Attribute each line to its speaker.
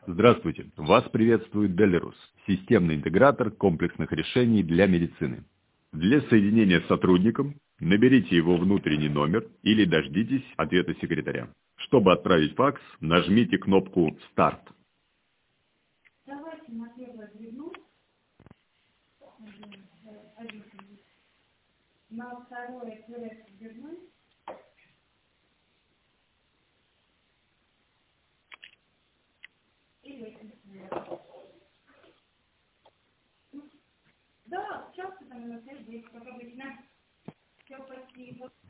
Speaker 1: Здравствуйте! Вас приветствует Делерус, системный интегратор комплексных решений для медицины. Для соединения с сотрудником наберите его внутренний номер или дождитесь ответа секретаря. Чтобы отправить факс, нажмите кнопку «Старт».
Speaker 2: Давайте на первое звено, на второе звено. Да, часто там на связи, как обычно. Все почти.